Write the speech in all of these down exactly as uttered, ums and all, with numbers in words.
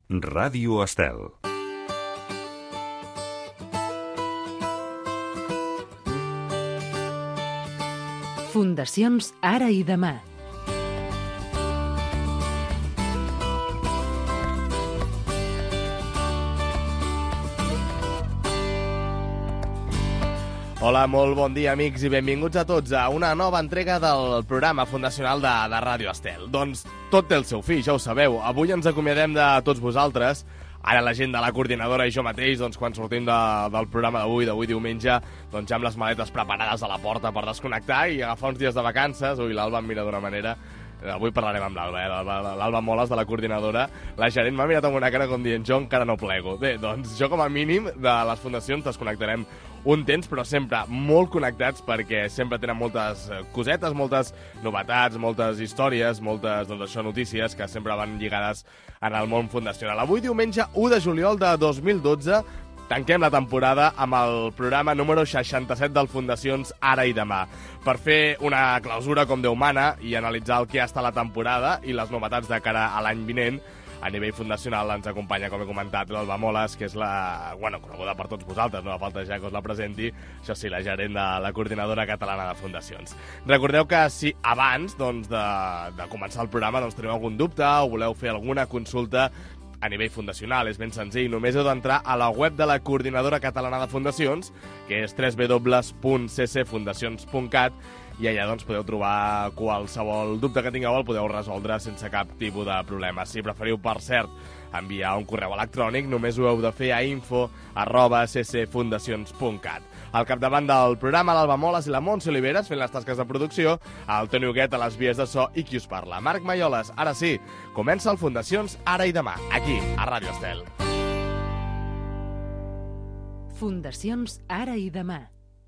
Ràdio Estel. Fundacions Ara i Demà. Hola, molt bon dia, amics, i benvinguts a tots a una nova entrega del programa fundacional de, de Ràdio Estel. Doncs tot té el seu fi, ja ho sabeu. Avui ens acomiadem de tots vosaltres. Ara la gent de la coordinadora i jo mateix, doncs, quan sortim de, del programa d'avui, d'avui diumenge, doncs ja amb les maletes preparades a la porta per desconnectar i agafar uns dies de vacances. Ui, l'Alba em mira d'una manera... Avui parlarem amb l'Alba, eh? l'Alba Moles de la coordinadora. La gerent m'ha mirat amb una cara com dient, jo encara no plego. Bé, doncs jo com a mínim de les fundacions desconnectarem un temps, però sempre molt connectats, perquè sempre tenen moltes cosetes, moltes novetats, moltes històries, moltes, doncs això, notícies que sempre van lligades en el món fundacional. Avui, diumenge u de juliol de dos mil dotze, tanquem la temporada amb el programa número seixanta-set del Fundacions Ara i Demà, per fer una clausura com Déu mana i analitzar el que ha estat la temporada i les novetats de cara a l'any vinent. A nivell fundacional ens acompanya, com he comentat, l'Alba Moles, que és la, bueno, coneguda per tots vosaltres, no fa falta ja que us la presenti, això sí, la gerent de la Coordinadora Catalana de Fundacions. Recordeu que si abans doncs, de, de començar el programa doncs, teniu algun dubte o voleu fer alguna consulta a nivell fundacional, és ben senzill, només heu d'entrar a la web de la Coordinadora Catalana de Fundacions, que és w w w punt c c fundacions punt cat, i allà doncs, podeu trobar qualsevol dubte que tingueu, el podeu resoldre sense cap tipus de problema. Si preferiu, per cert, enviar un correu electrònic, només ho heu de fer a info arroba c c fundacions punt cat. Al capdavant del programa, l'Alba Moles i la Montse Oliveres fent les tasques de producció, el Toni Huguet a les vies de so i qui us parla, Marc Maioles. Ara sí, comença el Fundacions Ara i Demà, aquí, a Ràdio Estel. Fundacions Ara i Demà.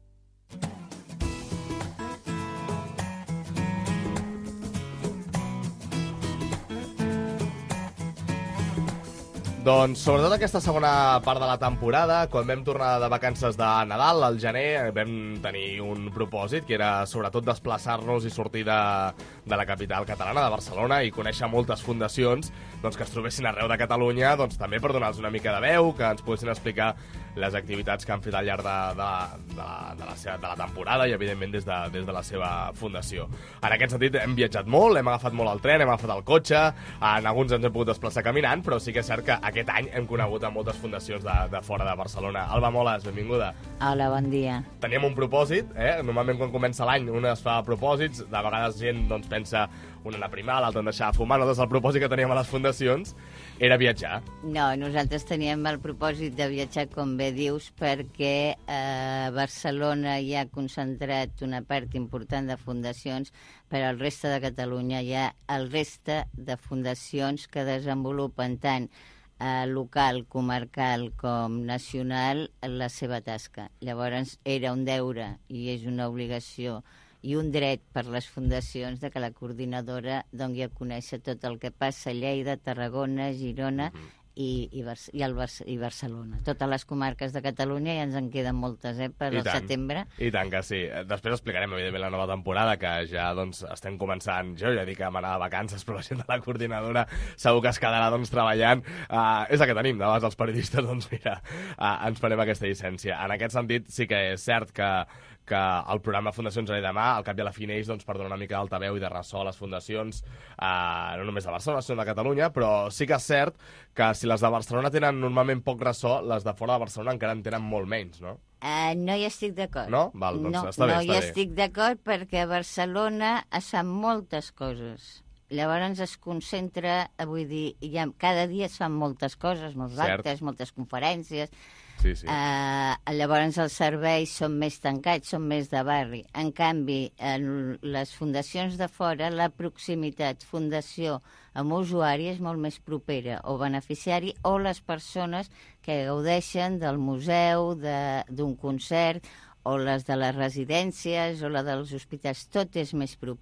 Doncs sobretot aquesta segona part de la temporada, quan vam tornar de vacances de Nadal, al gener, vam tenir un propòsit, que era sobretot desplaçar-nos i sortir de, de la capital catalana, de Barcelona, i conèixer moltes fundacions doncs, que es trobessin arreu de Catalunya, doncs, també per donar-los una mica de veu, que ens poguessin explicar les activitats que han fet al llarg de, de, de, la, de, la, seva, de la temporada i, evidentment, des de, des de la seva fundació. En aquest sentit, hem viatjat molt, hem agafat molt el tren, hem agafat el cotxe, en alguns ens hem pogut desplaçar caminant, però sí que és cert que aquest any hem conegut a moltes fundacions de, de fora de Barcelona. Alba Moles, benvinguda. Hola, bon dia. Teníem un propòsit, eh? Normalment quan comença l'any un es fa propòsits, de vegades gent doncs, pensa un anar a primar, l'altre en deixar de fumar. Nosaltres el propòsit que teníem a les fundacions era viatjar. No, nosaltres teníem el propòsit de viatjar, com bé dius, perquè a Barcelona hi ha concentrat una part important de fundacions, però al reste de Catalunya hi ha el reste de fundacions que desenvolupen tant eh, local, comarcal com nacional la seva tasca. Llavors era un deure i és una obligació i un dret per les fundacions de que la coordinadora doni a conèixer tot el que passa a Lleida, Tarragona, Girona uh-huh. i, i, Bar i, el Bar i Barcelona. Totes les comarques de Catalunya, ja ens en queden moltes, eh, per al setembre. I tant que sí. Després explicarem, evidentment, la nova temporada, que ja doncs, estem començant, jo ja dic que m'anava de vacances, però la gent de la coordinadora segur que es quedarà doncs, treballant. Uh, és el que tenim, de vegades els periodistes, doncs mira, uh, ens farem aquesta llicència. En aquest sentit, sí que és cert que que el programa Fundacions Ara i Demà, al cap i a la fi neix doncs, per donar una mica d'altaveu i de ressò a les fundacions, eh, no només de Barcelona, sinó de Catalunya, però sí que és cert que si les de Barcelona tenen normalment poc ressò, les de fora de Barcelona encara en tenen molt menys, no? Uh, no hi estic d'acord. No? Val, doncs no, està bé, no està hi bé. estic d'acord perquè a Barcelona es fan moltes coses. Llavors es concentra, vull dir, ja, cada dia es fan moltes coses, molts Cert. actes, moltes conferències. Sí, sí. Uh, llavors els serveis són més tancats, són més de barri. En canvi, en les fundacions de fora, la proximitat fundació amb usuari és molt més propera o beneficiari, o les persones que gaudeixen del museu, d'un concert, o les de les residències o la dels hospitals, tot és més proper.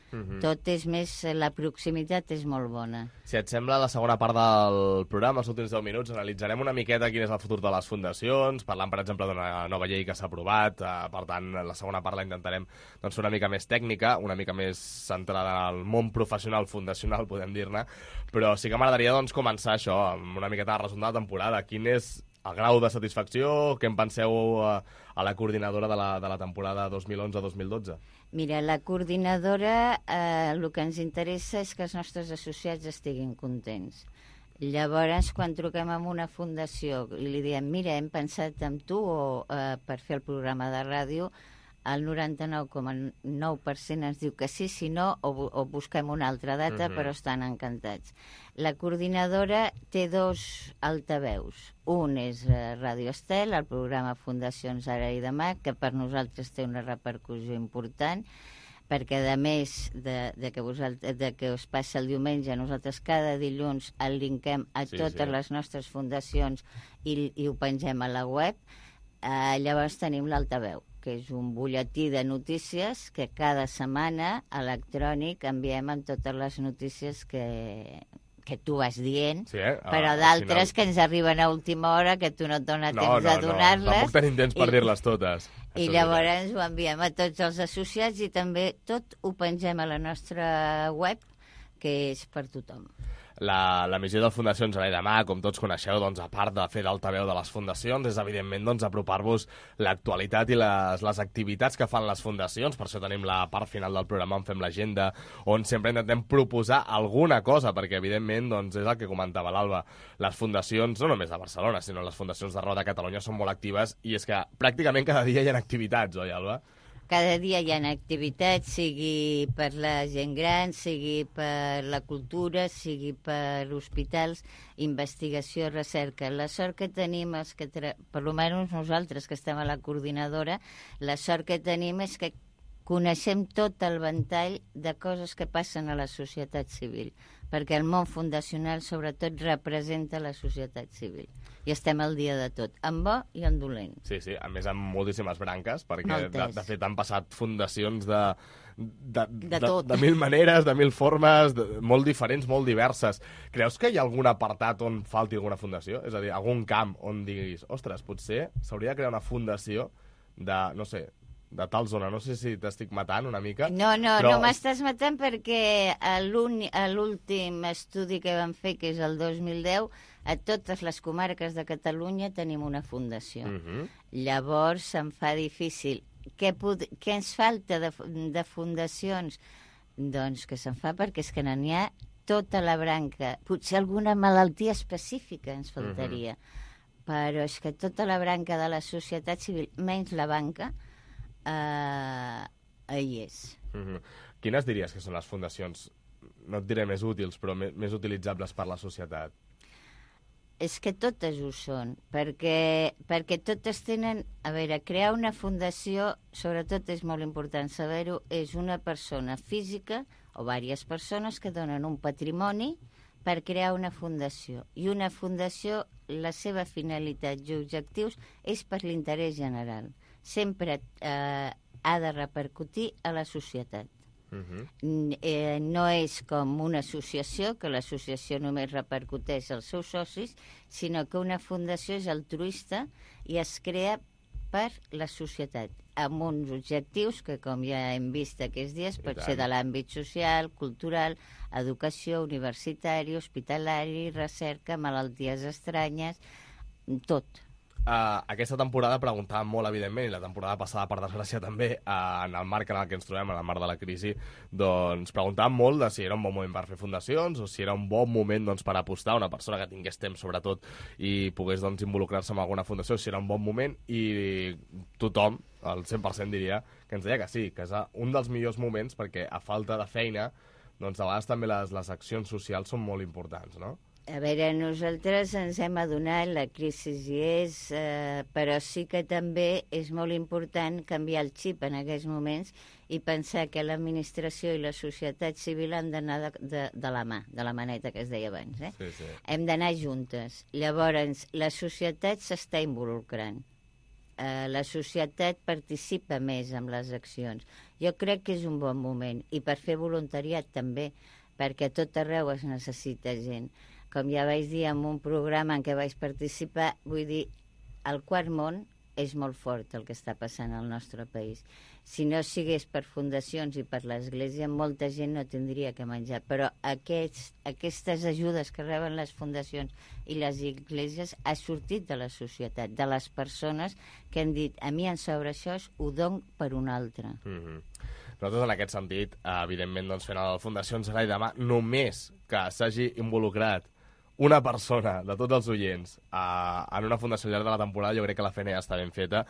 Mhm. Tot és més... La proximitat és molt bona. Si et sembla, la segona part del programa, els últims deu minuts, analitzarem una miqueta quin és el futur de les fundacions, parlant, per exemple, d'una nova llei que s'ha aprovat. Eh, per tant, la segona part la intentarem doncs, fer una mica més tècnica, una mica més centrada en el món professional fundacional, podem dir-ne, però sí que m'agradaria doncs, començar això, amb una miqueta de resum de la temporada. Quin és el grau de satisfacció? Què en penseu a, a la coordinadora de la, de la temporada dos mil onze dos mil dotze? Mira, la coordinadora, eh, el que ens interessa és que els nostres associats estiguin contents. Llavors, quan truquem amb una fundació i li diem, mira, hem pensat en tu o, eh, per fer el programa de ràdio, el noranta-nou coma nou per cent ens diu que sí, si no, o, o busquem una altra data, uh-huh. però estan encantats. La coordinadora té dos altaveus. Un és eh, Ràdio Estel, el programa Fundacions Ara i Demà, que per nosaltres té una repercussió important, perquè a més de, de, que vosaltres, de que us passa el diumenge, nosaltres cada dilluns el linkem a sí, totes sí. les nostres fundacions i, i ho pengem a la web. Eh, llavors tenim l'altaveu, que és un butlletí de notícies que cada setmana electrònic enviem amb totes les notícies que, que tu vas dient, sí, eh? però ah, d'altres final... que ens arriben a última hora, que tu no et dona no, temps no, de donar-les. No, tampoc tenim temps per dir-les totes. I llavors ho enviem a tots els associats i també tot ho pengem a la nostra web, que és per tothom. La, la missió de Fundacions Ara i Demà, com tots coneixeu, doncs, a part de fer d'altaveu de les fundacions, és evidentment doncs, apropar-vos l'actualitat i les, les activitats que fan les fundacions. Per això tenim la part final del programa on fem l'agenda, on sempre intentem proposar alguna cosa, perquè evidentment doncs, és el que comentava l'Alba. Les fundacions, no només de Barcelona, sinó les fundacions d'arreu de Catalunya són molt actives i és que pràcticament cada dia hi ha activitats, oi, Alba? Cada dia hi ha activitats, sigui per la gent gran, sigui per la cultura, sigui per hospitals, investigació, recerca. La sort que tenim, és que per almenys nosaltres que estem a la coordinadora, la sort que tenim és que coneixem tot el ventall de coses que passen a la societat civil, perquè el món fundacional sobretot representa la societat civil. I estem al dia de tot, en bo i en dolent. Sí, sí, a més amb moltíssimes branques, perquè Moltes. de, de fet han passat fundacions de, de, De de, tot. de mil maneres, de mil formes, de, molt diferents, molt diverses. Creus que hi ha algun apartat on falti alguna fundació? És a dir, algun camp on diguis, ostres, potser s'hauria de crear una fundació de, no sé, de tal zona. No sé si t'estic matant una mica. No, no, però... no m'estàs matant perquè a l'últim estudi que vam fer, que és el dos mil deu, a totes les comarques de Catalunya tenim una fundació. Uh-huh. Llavors se'm fa difícil. Què, pod... Què ens falta de, de fundacions? Doncs que se'n fa perquè és que n'hi ha tota la branca. Potser alguna malaltia específica ens faltaria. Uh-huh. Però és que tota la branca de la societat civil, menys la banca, Uh, hi és. Uh-huh. Quines diries que són les fundacions, no et diré més útils, però més, més utilitzables per la societat? És que totes ho són, perquè, perquè totes tenen... A veure, crear una fundació, sobretot és molt important saber-ho, és una persona física o diverses persones que donen un patrimoni per crear una fundació. I una fundació, la seva finalitat i objectius és per l'interès general. Sempre eh, ha de repercutir a la societat. Uh-huh. Eh, no és com una associació, que l'associació només repercuteix als seus socis, sinó que una fundació és altruista i es crea per la societat, amb uns objectius que, com ja hem vist aquests dies, pot ser de l'àmbit social, cultural, educació, universitari, hospitalari, recerca, malalties estranyes, tot. Uh, aquesta temporada preguntàvem molt, evidentment, i la temporada passada, per desgràcia, també, uh, en el marc en el que ens trobem, en el marc de la crisi, doncs preguntàvem molt de si era un bon moment per fer fundacions o si era un bon moment doncs, per apostar a una persona que tingués temps, sobretot, i pogués doncs, involucrar-se en alguna fundació, si era un bon moment, i tothom, el cent per cent diria, que ens deia que sí, que és un dels millors moments, perquè a falta de feina, doncs a vegades també les, les accions socials són molt importants, no? A veure, nosaltres ens hem adonat, la crisi hi és, eh, però sí que també és molt important canviar el xip en aquests moments i pensar que l'administració i la societat civil han d'anar de, de, de la mà, de la maneta que es deia abans. Eh? Sí, sí. Hem d'anar juntes. Llavors, la societat s'està involucrant. Eh, la societat participa més en les accions Jo crec que és un bon moment, i per fer voluntariat també, perquè a tot arreu es necessita gent. Com ja vaig dir en un programa en què vaig participar, vull dir, al quart món és molt fort el que està passant al nostre país. Si no sigués per fundacions i per l'Església, molta gent no tindria que menjar. Però aquests, aquestes ajudes que reben les fundacions i les esglésies ha sortit de la societat, de les persones que han dit a mi em sobra això, ho dono per un altre. Mm-hmm. Nosaltres, en aquest sentit, evidentment, doncs, fent el Fundacions Ara i Demà, només que s'hagi involucrat una persona de tots els oients eh, en una fundació al llarg de la temporada, jo crec que la feina ja està ben feta,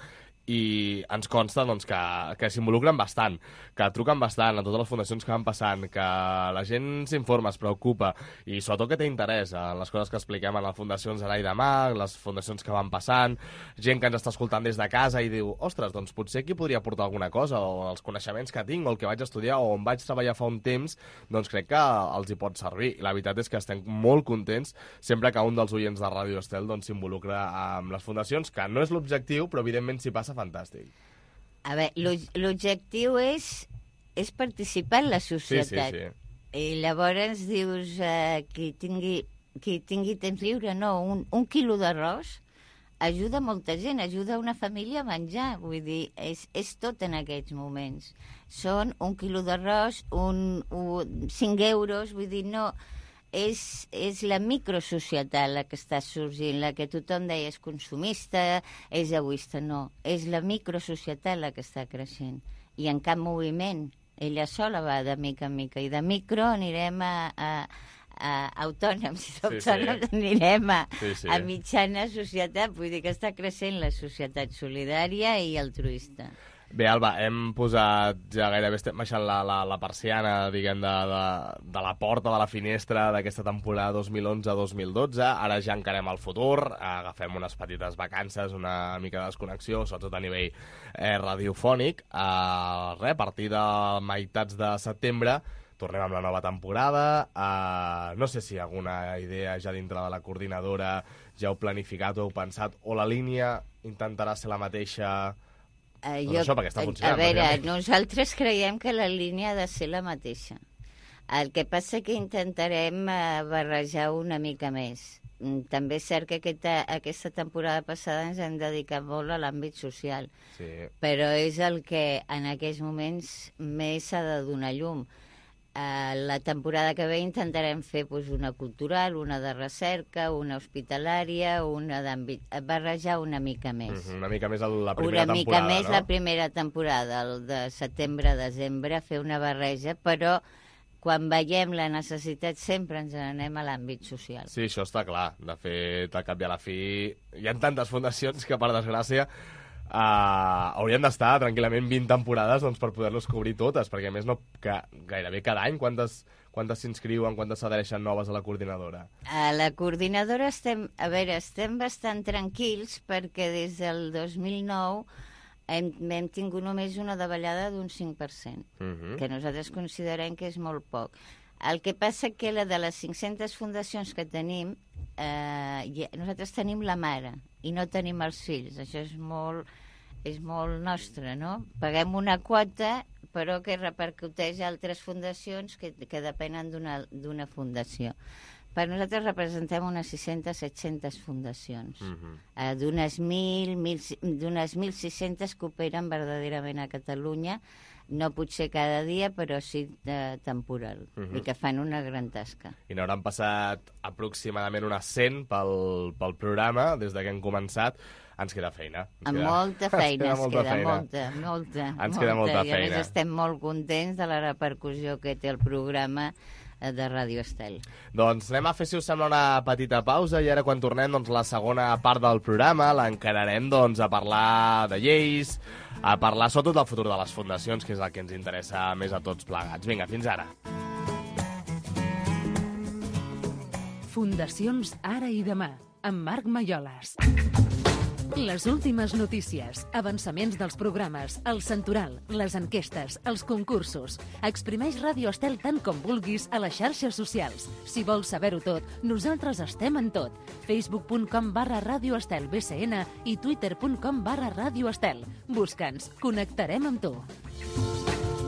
i ens consta doncs, que, que s'involucren bastant, que truquen bastant a totes les fundacions que van passant, que la gent s'informa, es preocupa, i sobretot que té interès en les coses que expliquem en les fundacions Ara i Demà, les fundacions que van passant, gent que ens està escoltant des de casa i diu, ostres, doncs potser aquí podria aportar alguna cosa, o els coneixements que tinc, o el que vaig estudiar, o on vaig treballar fa un temps, doncs crec que els hi pot servir. I la veritat és que estem molt contents sempre que un dels oients de Ràdio Estel doncs, s'involucra amb les fundacions, que no és l'objectiu, però evidentment s'hi passa fantàstic. A veure, l'objectiu és, és participar en la societat. Sí, sí, sí. I llavors dius, eh, qui, tingui, qui tingui temps lliure, no, un, un quilo d'arròs ajuda molta gent, ajuda una família a menjar, vull dir, és, és tot en aquests moments. Són un quilo d'arròs, un, un, cinc euros, vull dir, no... És, és la microsocietat la que està sorgint, la que tothom deia és consumista, és egoista. No, és la microsocietat la que està creixent. I en cap moviment, ella sola va de mica en mica. I de micro anirem a, a, a autònoms, i d'autònoms sí, sí. anirem a, sí, sí. a mitjana societat. Vull dir que està creixent la societat solidària i altruista. Bé, Alba, hem posat, ja gairebé estem baixant la, la, la persiana, diguem, de, de, de la porta, de la finestra d'aquesta temporada dos mil onze dos mil dotze. Ara ja encarem el futur, agafem unes petites vacances, una mica de desconnexió, sobretot a nivell eh, radiofònic. Eh, res, a partir de meitats de setembre tornem amb la nova temporada. Eh, no sé si alguna idea ja dintre de la coordinadora ja heu planificat o heu pensat, o la línia intentarà ser la mateixa... Uh, doncs jo, això perquè està funcionant. A veure, nosaltres creiem que la línia ha de ser la mateixa. El que passa que intentarem uh, barrejar una mica més. També és cert que aquesta, aquesta temporada passada ens hem dedicat molt a l'àmbit social, sí. Però és el que en aquests moments més s'ha de donar llum. Uh, la temporada que ve intentarem fer pues, una cultural, una de recerca, una hospitalària, una d'àmbit... barrejar una mica més. Mm-hmm, una mica més la primera una temporada, mica més no? La primera temporada, el de setembre a desembre, fer una barreja, però quan veiem la necessitat sempre ens n'anem a l'àmbit social. Sí, això està clar. De fet, al cap i a la fi, hi ha tantes fundacions que, per desgràcia, Uh, haurien d'estar tranquil·lament vint temporades doncs, per poder-los cobrir totes, perquè a més no, que gairebé cada any quantes quantes s'inscriuen, quantes s'adhereixen noves a la coordinadora? A la coordinadora estem, a veure, estem bastant tranquils perquè des del dos mil nou hem, hem tingut només una davallada d'un cinc per cent, uh-huh. que nosaltres considerem que és molt poc. El que passa que la de les cinc-centes fundacions que tenim, eh, nosaltres tenim la mare i no tenim els fills. Això és molt, és molt nostre, no? Paguem una quota, però que repercuteix a altres fundacions que, que depenen d'una fundació. Per nosaltres representem unes sis-centes, set-centes fundacions, uh-huh. eh, d'unes mil, d'unes mil sis-centes que operen verdaderament a Catalunya, no potser cada dia, però sí de temporal, uh-huh. i que fan una gran tasca. I n'hauran passat aproximadament unes cent pel, pel programa, des que hem començat. Ens queda feina. Ens Amb queda, molta feina, ens queda, feina. molta, molta. Ens molta. queda molta I feina. a més estem molt contents de la repercussió que té el programa de Ràdio Estel. Doncs anem a fer, si us sembla, una petita pausa, i ara quan tornem, doncs, la segona part del programa l'encararem doncs, a parlar de lleis, a parlar sobretot del futur de les fundacions, que és el que ens interessa més a tots plegats. Vinga, fins ara. Fundacions Ara i Demà, amb Marc Malloles. Les últimes notícies, avançaments dels programes, el santoral, les enquestes, els concursos. Exprimeix Ràdio Estel tant com vulguis a les xarxes socials. Si vols saber-ho tot, nosaltres estem en tot. facebook punt com barra Ràdio Estel B C N i twitter punt com barra Ràdio Estel. Busca'ns, connectarem amb tu.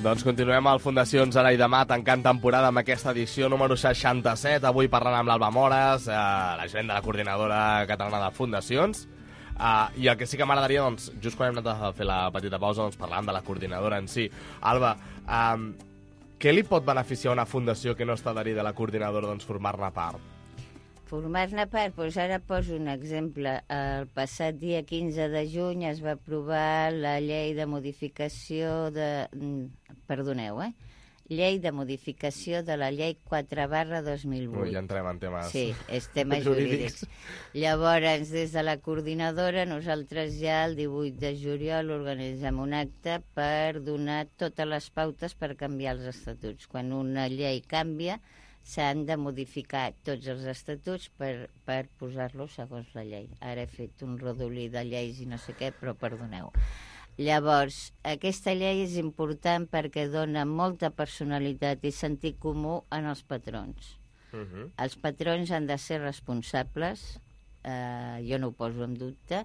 Doncs continuem al Fundacions Ara i Demà, tancant temporada amb aquesta edició número seixanta-set. Avui parlant amb l'Alba Mores, eh, la gerent de la Coordinadora Catalana de Fundacions. Uh, I el que sí que m'agradaria, doncs, just quan hem anat a fer la petita pausa, doncs parlàvem de la coordinadora en si. Alba, um, què li pot beneficiar a una fundació que no està adherida a la coordinadora, doncs, formar-ne part? Formar-ne part, doncs ara poso un exemple. El passat dia quinze de juny es va aprovar la llei de modificació de... Perdoneu, eh? Llei de modificació de la llei quatre barra dos mil vuit. Ui, ja entrem en temes Sí, és temes jurídics. Llavors, des de la coordinadora, nosaltres ja el divuit de juliol organitzem un acte per donar totes les pautes per canviar els estatuts. Quan una llei canvia, s'han de modificar tots els estatuts per, per posar-los segons la llei. Ara he fet un rodolí de lleis i no sé què, però perdoneu. Llavors, aquesta llei és important perquè dona molta personalitat i sentit comú en els patrons. Uh-huh. Els patrons han de ser responsables, eh, jo no ho poso en dubte,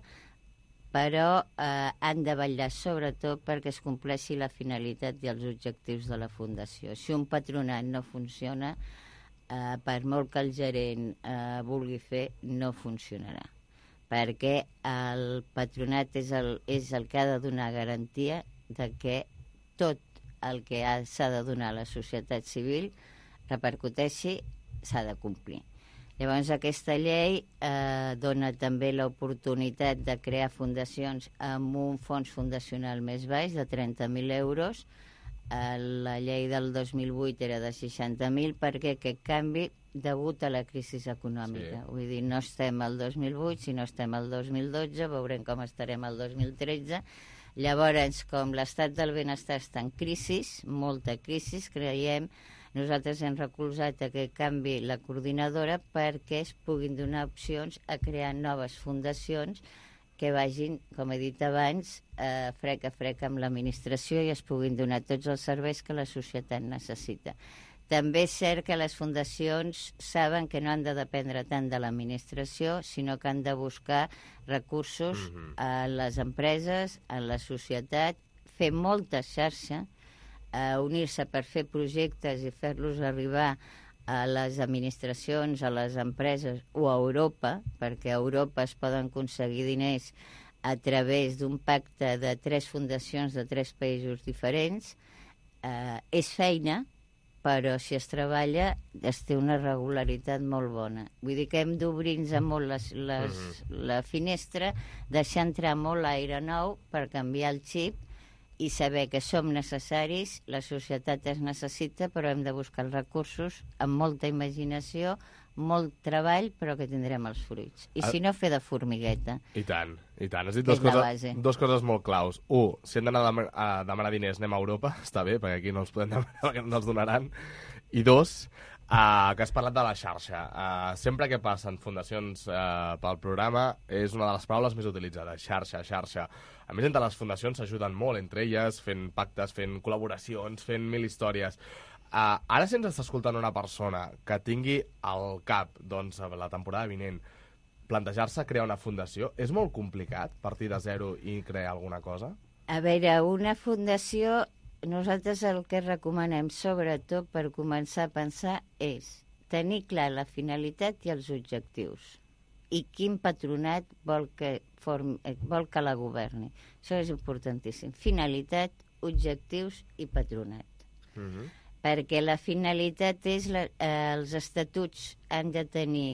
però eh, han de vetllar sobretot perquè es compleixi la finalitat i els objectius de la Fundació. Si un patronat no funciona, eh, per molt que el gerent eh, vulgui fer, no funcionarà. Perquè el patronat és el, és el que ha de donar garantia de que tot el que s'ha de donar a la societat civil repercuteixi, s'ha de complir. Llavors, aquesta llei eh, dona també l'oportunitat de crear fundacions amb un fons fundacional més baix, de trenta mil euros. Eh, la llei del dos mil vuit era de seixanta mil, perquè aquest canvi degut a la crisi econòmica. Sí. Vull dir, no estem al dos mil vuit, sinó estem al dos mil dotze, veurem com estarem al dos mil tretze. Llavors, com l'estat del benestar està en crisi, molta crisi, creiem, nosaltres hem recolzat aquest canvi la coordinadora perquè es puguin donar opcions a crear noves fundacions que vagin, com he dit abans, eh, frec a frec amb l'administració i es puguin donar tots els serveis que la societat necessita. També és cert que les fundacions saben que no han de dependre tant de l'administració, sinó que han de buscar recursos mm-hmm. a les empreses, a la societat, fer molta xarxa, eh, unir-se per fer projectes i fer-los arribar a les administracions, a les empreses o a Europa, perquè a Europa es poden aconseguir diners a través d'un pacte de tres fundacions de tres països diferents. Eh, és feina, però si es treballa es té una regularitat molt bona. Vull dir que hem d'obrir-nos molt les, les, uh-huh. la finestra, deixar entrar molt l'aire nou per canviar el xip i saber que som necessaris, la societat es necessita, però hem de buscar els recursos amb molta imaginació, molt treball, però que tindrem els fruits. I ah. si no, fer de formigueta. I tant, i tant. Has dit dos coses, dos coses molt claus. Un, si hem d'anar a, a demanar diners, anem a Europa, està bé, perquè aquí no els podem demanar, perquè no els donaran. I dos, uh, que has parlat de la xarxa. Uh, sempre que passen fundacions uh, pel programa, és una de les paraules més utilitzades, xarxa, xarxa. A més, entre les fundacions s'ajuden molt entre elles, fent pactes, fent col·laboracions, fent mil històries. Uh, ara, si ens està escoltant una persona que tingui al cap, doncs, la temporada vinent, plantejar-se crear una fundació, és molt complicat partir de zero i crear alguna cosa? A veure, una fundació, nosaltres el que recomanem, sobretot per començar a pensar, és tenir clar la finalitat i els objectius i quin patronat vol que, form, vol que la governi. Això és importantíssim. Finalitat, objectius i patronat. Mhm. Perquè la finalitat és, la, eh, els estatuts han de tenir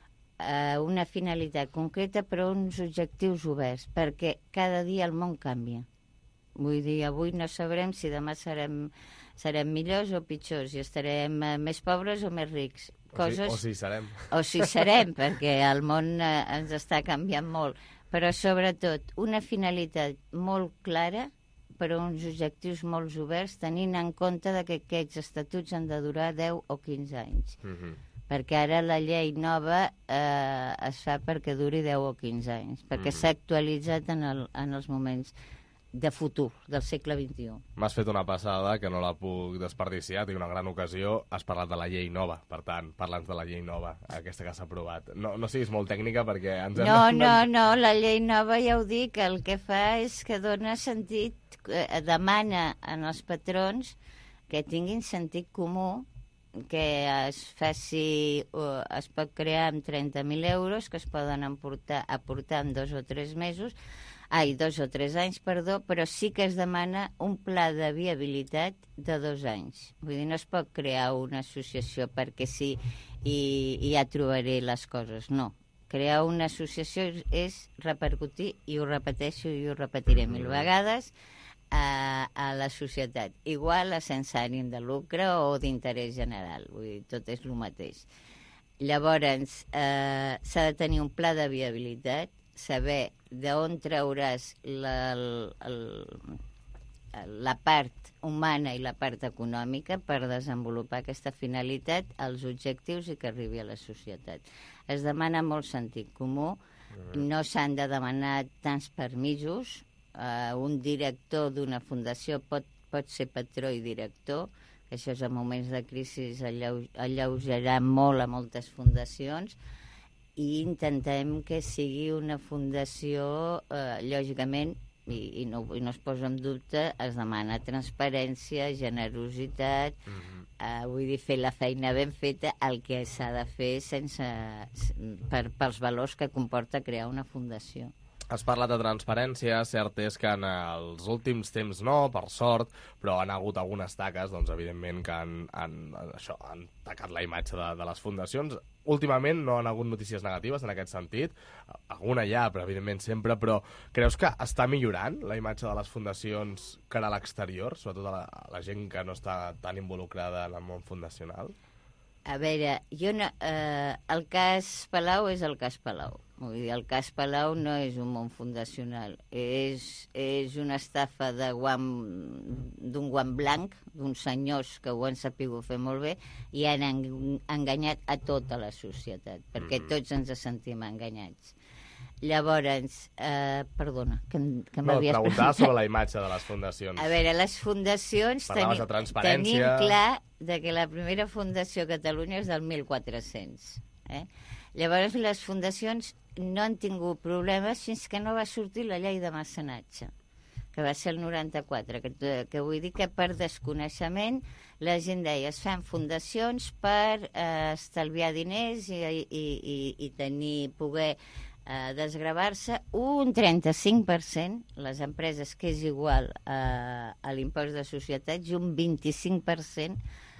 eh, una finalitat concreta però uns objectius oberts, perquè cada dia el món canvia. Vull dir, avui no sabrem si demà serem, serem millors o pitjors, i estarem eh, més pobres o més rics. Coses... O, si, o si serem. O si serem, perquè el món eh, ens està canviant molt. Però sobretot una finalitat molt clara, però uns objectius molt oberts, tenint en compte de que aquests estatuts han de durar deu o quinze anys. Mm-hmm. Perquè ara la llei nova eh, es fa perquè duri deu o quinze anys, perquè mm-hmm. s'ha actualitzat en, el, en els moments de futur, del segle vint-i-u. M'has fet una passada que no la puc desperdiciar, tinc una gran ocasió, has parlat de la llei nova, per tant, parla'ns de la llei nova, aquesta que s'ha aprovat. No, no siguis molt tècnica perquè ens hem... No, no, no, la llei nova, ja ho dic, el que fa és que dona sentit eh, demana en els patrons que tinguin sentit comú, que es faci, uh, es pot crear amb trenta mil euros, que es poden aportar, aportar en dos o tres mesos, ai, dos o tres anys, perdó, però sí que es demana un pla de viabilitat de dos anys. Vull dir, no es pot crear una associació perquè sí i, i ja trobaré les coses, no. Crear una associació és repercutir, i ho repeteixo i ho repetiré mil vegades, A, a la societat, igual a sense ànim de lucre o d'interès general, vull dir, tot és el mateix. Llavors, eh, s'ha de tenir un pla de viabilitat, saber d'on trauràs la, el, la part humana i la part econòmica per desenvolupar aquesta finalitat, els objectius i que arribi a la societat. Es demana molt sentit comú, no s'han de demanar tants permisos. Uh, un director d'una fundació pot, pot ser patró i director, que això en moments de crisi alleu, alleugerà molt a moltes fundacions, i intentem que sigui una fundació, uh, lògicament, i, i, no, i no es posa en dubte, es demana transparència, generositat, mm-hmm. uh, vull dir, fer la feina ben feta, el que s'ha de fer sense, per, pels valors que comporta crear una fundació. Has parlat de transparència, cert és que en els últims temps no, per sort, però han hagut algunes taques, doncs evidentment que han, han, això, han tacat la imatge de, de les fundacions. Últimament no han hagut notícies negatives en aquest sentit, alguna hi ha, però evidentment sempre, però creus que està millorant la imatge de les fundacions cara a l'exterior, sobretot a la, a la gent que no està tan involucrada en el món fundacional? A veure, jo no, eh, el cas Palau és el cas Palau. Vull dir, el cas Palau no és un món fundacional, és, és una estafa de guant, d'un guant blanc, d'uns senyors que ho han sapigut fer molt bé i han enganyat a tota la societat, perquè tots ens sentim enganyats. Llavors, eh, perdona, que, que no, m'havies... No, preguntar sobre la imatge de les fundacions. A veure, les fundacions tenim, de transparència. Tenim clar de que la primera fundació a Catalunya és del mil quatre-cents. Eh? Llavors, les fundacions no han tingut problemes fins que no va sortir la llei de mecenatge, que va ser el noranta-quatre, que, que vull dir que per desconeixement la gent deia es fan fundacions per eh, estalviar diners i, i, i, i tenir, poder eh, desgravar-se un trenta-cinc per cent, les empreses, que és igual eh, a l'impost de societats, i un vint-i-cinc per cent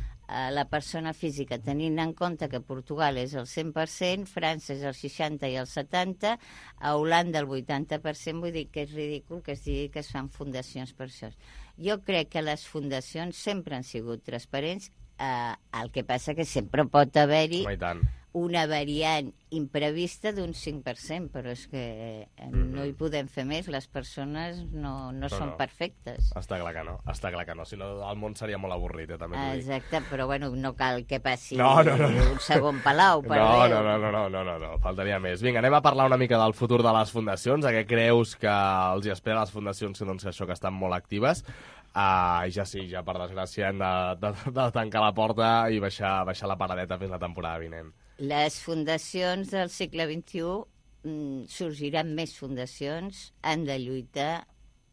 a la persona física, tenint en compte que Portugal és el cent per cent, França és el seixanta i el setanta, a Holanda el vuitanta per cent, vull dir que és ridícul que es digui que es fan fundacions per això. Jo crec que les fundacions sempre han sigut transparents, eh, el que passa que sempre pot haver-hi una variant imprevista d'un cinc per cent, però és que eh, mm-hmm. no hi podem fer més, les persones no, no, no són no. perfectes. Està clar que no, està clar que no, si no el món seria molt avorrit, eh, també t'ho dic. Exacte, però bueno, no cal que passi no, no, no, no. un segon Palau, per no, Déu. No, no, no, no, no, no, no, faltaria més. Vinga, anem a parlar una mica del futur de les fundacions, a què creus que els hi espera a les fundacions, doncs, això, que estan molt actives. Uh, I ja sí, ja per desgràcia hem de, de, de tancar la porta i baixar, baixar la paradeta fins la temporada vinent. Les fundacions del segle vint-i-u, mm, sorgiran més fundacions, han de lluitar,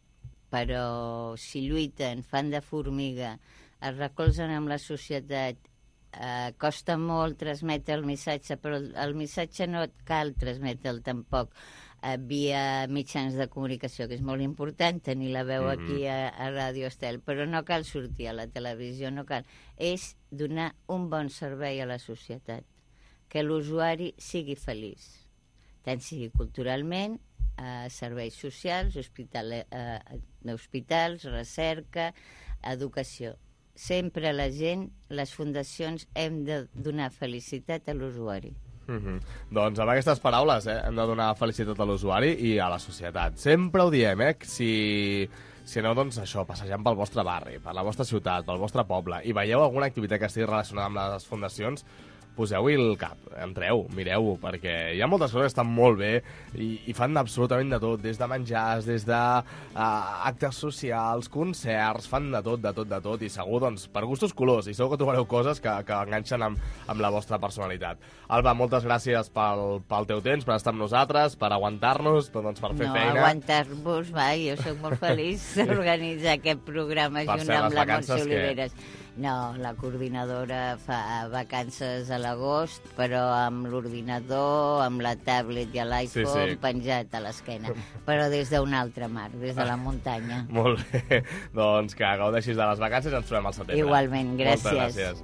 però si lluiten, fan de formiga, es recolzen amb la societat, eh, costa molt transmetre el missatge, però el, el missatge no et cal transmetre'l tampoc eh, via mitjans de comunicació, que és molt important tenir la veu mm-hmm. aquí a, a Ràdio Estel, però no cal sortir a la televisió, no cal. És donar un bon servei a la societat, que l'usuari sigui feliç, tant sigui culturalment, eh, serveis socials, hospital, eh, hospitals, recerca, educació. Sempre la gent, les fundacions, hem de donar felicitat a l'usuari. Mm-hmm. Doncs amb aquestes paraules eh, hem de donar felicitat a l'usuari i a la societat. Sempre ho diem, eh? Si, si aneu, doncs, això, passejant pel vostre barri, per la vostra ciutat, pel vostre poble, i veieu alguna activitat que estigui relacionada amb les fundacions, poseu-hi el cap, entreu, mireu-ho, perquè hi ha moltes coses que estan molt bé i, i fan absolutament de tot, des de menjars, des de uh, actes socials, concerts, fan de tot, de tot, de tot, i segur, doncs, per gustos colors, i segur que trobareu coses que, que enganxen amb, amb la vostra personalitat. Alba, moltes gràcies pel, pel teu temps, per estar amb nosaltres, per aguantar-nos, doncs, per fer no, feina. No, aguantar-vos, va, jo soc molt feliç d'organitzar aquest programa per junt amb la Montse Oliveres. Que... No, la coordinadora fa vacances a l'agost, però amb l'ordinador, amb la tablet i l'iPhone sí, sí. penjat a l'esquena, però des d'un altre mar, des de la muntanya. Molt bé, doncs que gaudeixis de les vacances i ens trobem al setembre. Igualment, gràcies. Moltes gràcies.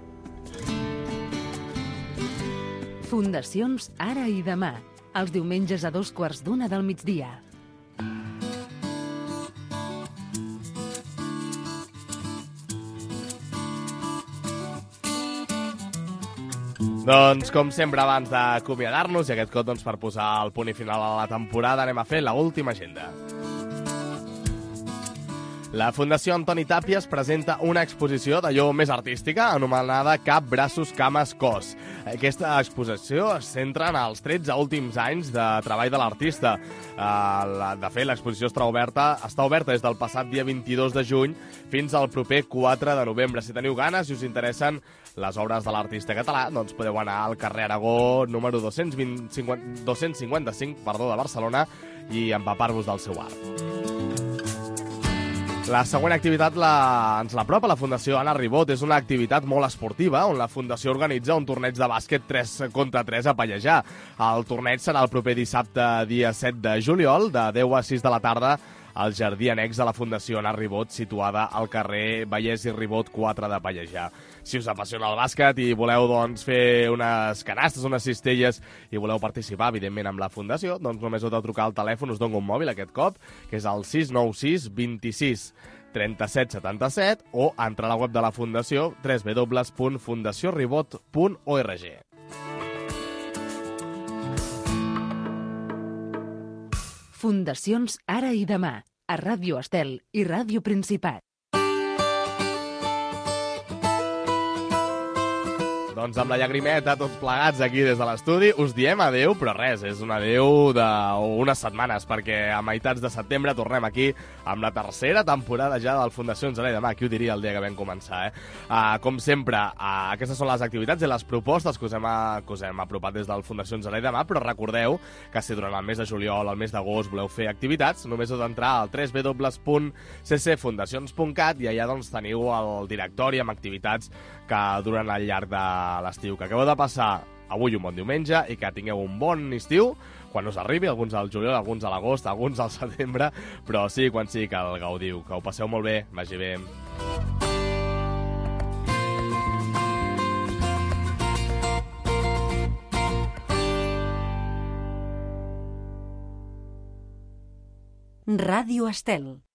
Fundacions Ara i Demà, els diumenges a dos quarts d'una del migdia. Doncs, com sempre, abans d'acomiadar-nos, i aquest cop doncs, per posar el punt i final a la temporada, anem a fer l'última agenda. La Fundació Antoni Tàpies presenta una exposició d'allò més artística anomenada Cap, Braços, Cames, Cos. Aquesta exposició es centra en els tretze últims anys de treball de l'artista. De fet, l'exposició està oberta, està oberta des del passat dia vint-i-dos de juny fins al proper quatre de novembre. Si teniu ganes i us interessen les obres de l'artista català, doncs podeu anar al carrer Aragó número dos-cents cinquanta-cinc perdó, de Barcelona i empapar-vos del seu art. La següent activitat la, ens l'apropa la Fundació Anna Ribot. És una activitat molt esportiva on la Fundació organitza un torneig de bàsquet tres contra tres a Pallejà. El torneig serà el proper dissabte, dia set de juliol, de deu a sis de la tarda, al jardí annex de la Fundació Anna Ribot, situada al carrer Vallès i Ribot quatre de Pallejà. Si us apassiona el bàsquet i voleu doncs, fer unes canastes, unes cistelles i voleu participar, evidentment, amb la Fundació, doncs només heu de trucar al telèfon, us dono un mòbil aquest cop, que és el sis nou sis vint-i-sis trenta-set setanta-set, o entrar a la web de la Fundació, w w w punt fundació ribot punt org. Fundacions Ara i Demà, a Ràdio Estel i Ràdio Principat. Doncs amb la llagrimeta, tots plegats aquí des de l'estudi, us diem adeu, però res, és un adeu d'unes setmanes, perquè a meitats de setembre tornem aquí amb la tercera temporada ja del Fundacions Ara i Demà. Qui ho diria el dia que vam començar, eh? Uh, com sempre, uh, aquestes són les activitats i les propostes que us hem, uh, que us hem apropat des del Fundacions Ara i Demà, però recordeu que si durant el mes de juliol, el mes d'agost, voleu fer activitats, només heu d'entrar al w w w punt c c fundacions punt cat i allà doncs, teniu el directori amb activitats que duren al llarg de l'estiu. Que acabeu de passar avui un bon diumenge i que tingueu un bon estiu quan us arribi, alguns al juliol, alguns a l'agost, alguns al setembre, però sí, quan sí, que el gaudiu, que ho passeu molt bé, vagi bé. Ràdio Estel.